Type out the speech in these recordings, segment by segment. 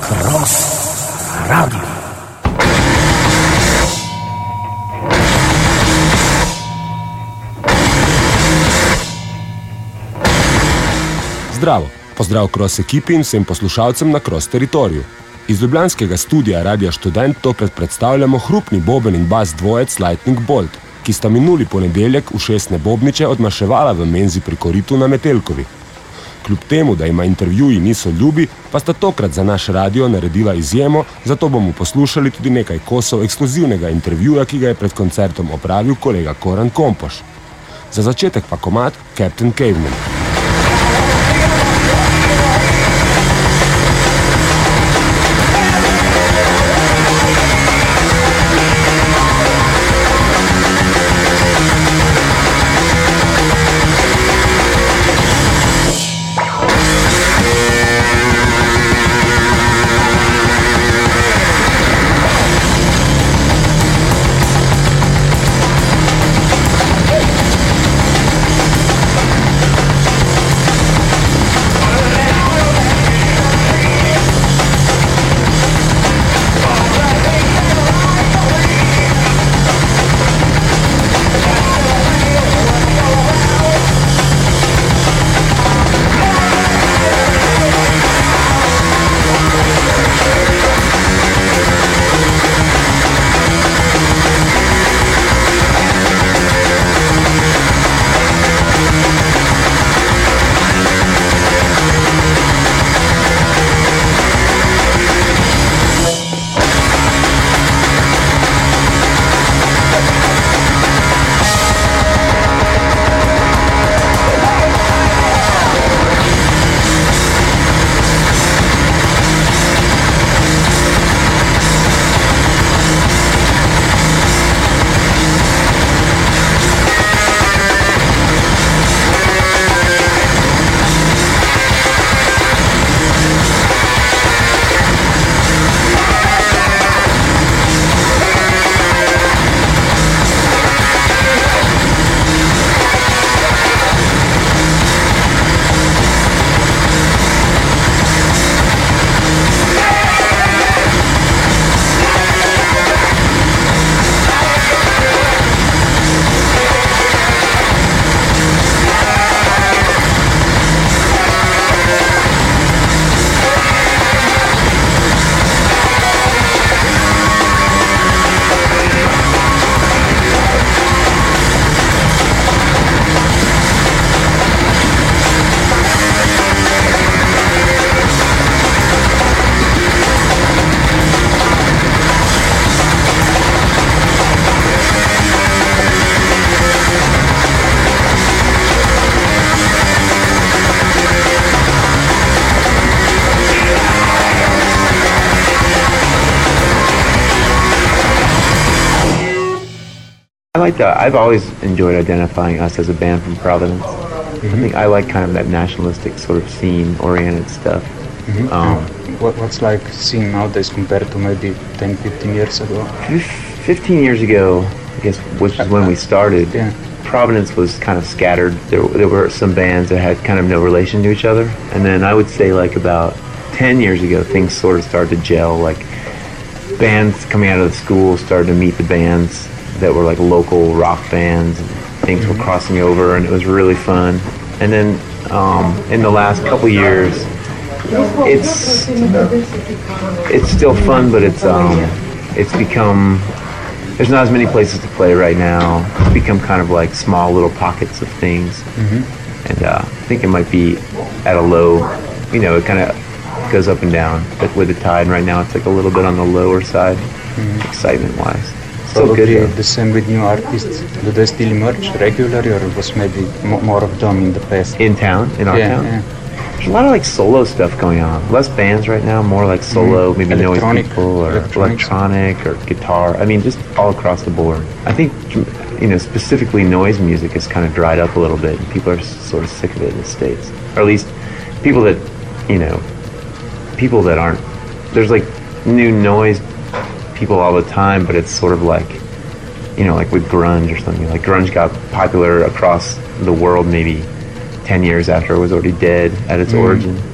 Cross Radio. Zdravo, pozdrav Cross ekipi in vsem poslušalcem na Cross teritoriju. Iz ljubljanskega studija Radia Študent tokrat predstavljamo hrupni boben in bas dvojec Lightning Bolt, ki sta minuli ponedeljek ušesne bobniče odmaševala v menzi pri koritu na Metelkovi. Kljub temu, da ima intervjuji niso ljubi, pa sta tokrat za naš radio naredila izjemo, zato bomo poslušali tudi nekaj kosov ekskluzivnega intervjuja, ki ga je pred koncertom opravil kolega Koran Kompoš. Za začetek pa komad Captain Caveman. I've always enjoyed identifying us as a band from Providence. I think I like kind of that nationalistic sort of scene-oriented stuff. What's like scene nowadays compared to maybe 10, 15 years ago? 15 years ago, I guess, which is when we started, Providence was kind of scattered. There were some bands that had kind of no relation to each other. And then I would say like about 10 years ago, things sort of started to gel. Like bands coming out of the school started to meet the bands that were like local rock bands, and things were crossing over, and it was really fun. And then in the last couple years, it's still fun, but it's become, there's not as many places to play right now. It's become kind of like small little pockets of things. And I think it might be at a low, it kind of goes up and down, but with the tide right now, it's like a little bit on the lower side, excitement-wise. Probably the same with new artists. Do they still emerge regularly, or was maybe more of them in the past? In town, in our town? Yeah. There's a lot of like solo stuff going on. Less bands right now, more like solo, maybe noise people, or electronic, or guitar. I mean, just all across the board. I think, specifically noise music has kind of dried up a little bit, and people are sort of sick of it in the States. Or at least people that, people that aren't, there's like new noise people all the time, but it's sort of like, like with grunge or something. Like grunge got popular across the world maybe 10 years after it was already dead at its origin.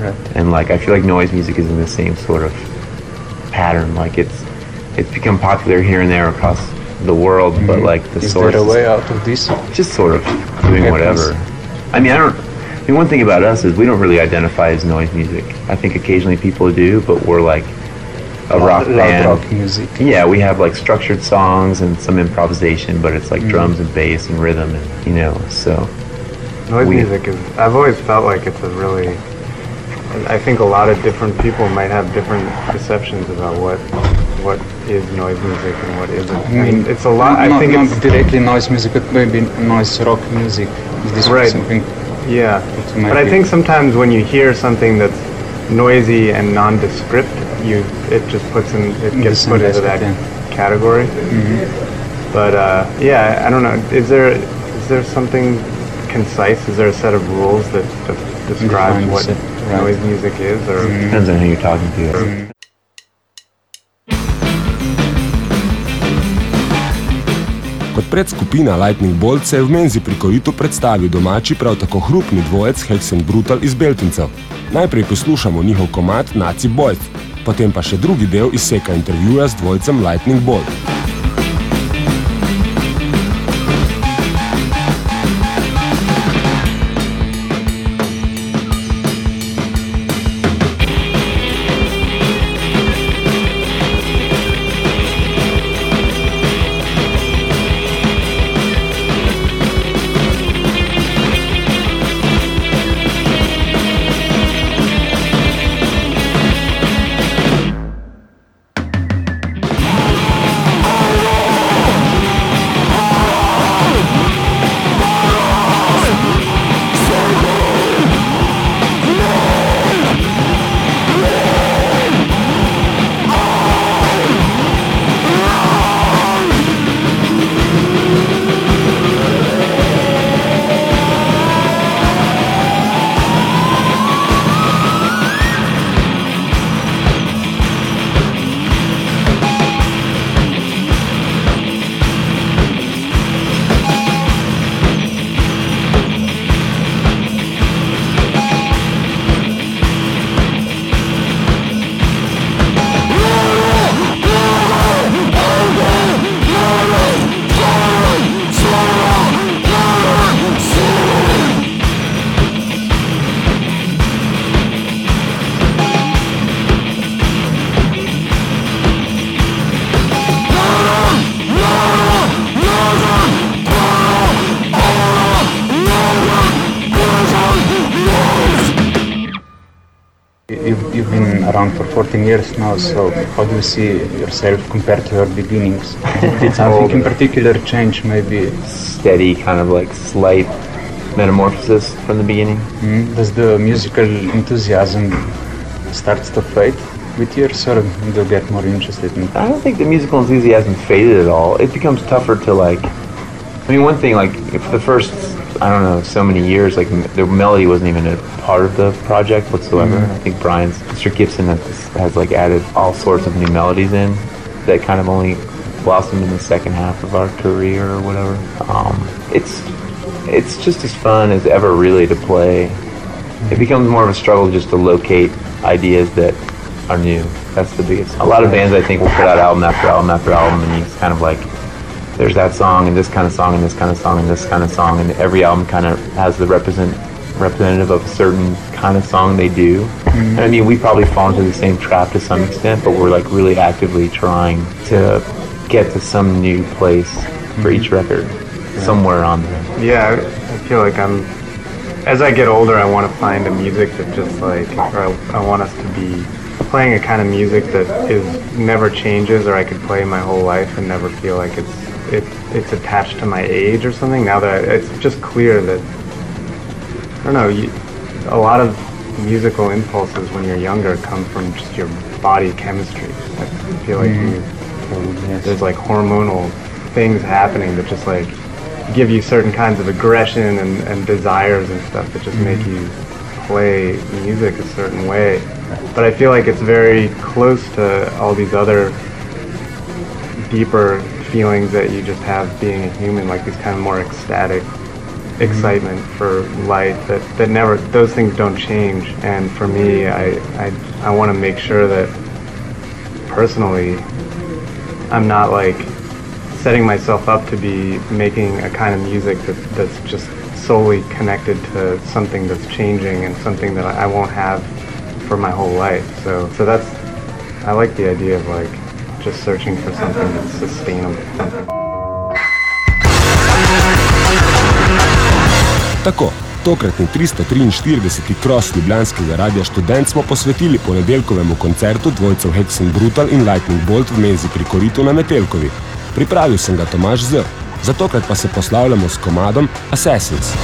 Right. And like I feel like noise music is in the same sort of pattern. Like it's become popular here and there across the world, but like the source is there a way out of this? just sort of doing whatever. I mean, one thing about us is we don't really identify as noise music. I think occasionally people do, but we're like a rock band. Rock music. Yeah, we have like structured songs and some improvisation, but it's like drums and bass and rhythm, and so. Noise music is, I've always felt like it's a really, I think a lot of different people might have different perceptions about what is noise music and what isn't. I mean, it's a lot, I think not it's... directly noise music, but maybe noise rock music. Is this right. something? Yeah, but I think sometimes when you hear something that's noisy and nondescript, it just gets put into that category. Mm-hmm. But yeah, I don't know. Is there something concise? Is there a set of rules that describes what noise music is? Or depends on who you're talking to. Kot predskupina Lightning Bolt se je v Menzi pri Koritu predstavil domači, prav tako hrupni dvojec Hexen Brutal iz Beltincev. Najprej poslušamo njihov komad Nazi Boys, potem pa še drugi del izseka intervjuja z dvojcem Lightning Bolt. You've been around for 14 years now, so how do you see yourself compared to your beginnings? Did something in particular change, maybe? Steady, kind of like slight metamorphosis from the beginning. Does the musical enthusiasm start to fade with years, or do you get more interested in it? I don't think the musical enthusiasm faded at all. It becomes tougher to one thing, like for the first, I don't know, so many years, like the melody wasn't even a part of the project whatsoever. I think Mr. Gibson has like added all sorts of new melodies in that kind of only blossomed in the second half of our career or whatever. It's just as fun as ever really to play. It becomes more of a struggle just to locate ideas that are new. That's the biggest. A lot of bands I think will put out album after album after album, and it's kind of like there's that song and this kind of song and this kind of song and this kind of song, and every album kind of has the representative of a certain kind of song they do. And I mean, we probably fall into the same trap to some extent, but we're like really actively trying to get to some new place for each record, somewhere on there. Yeah, I feel like as I get older, I want to find a music that just like, or I want us to be playing a kind of music that never changes, or I could play my whole life and never feel like it's attached to my age or something. Now that it's just clear that, I don't know, a lot of musical impulses when you're younger come from just your body chemistry. I feel like there's like hormonal things happening that just like give you certain kinds of aggression and desires and stuff that just make you play music a certain way. But I feel like it's very close to all these other deeper feelings that you just have being a human, like these kind of more ecstatic excitement for life that never, those things don't change. And for me, I want to make sure that personally I'm not like setting myself up to be making a kind of music that's just solely connected to something that's changing and something that I won't have for my whole life. So that's, I like the idea of like just searching for something that's sustainable. Tako, tokratni 343. Cross ljubljanskega Radia Študent smo posvetili ponedeljkovemu koncertu dvojcev Hexen Brutal in Lightning Bolt v Mezi pri Koritu na Metelkovi. Pripravil sem ga Tomaž Z. Za tokrat pa se poslavljamo s komadom Assassins.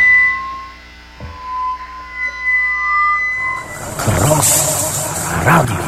Radio.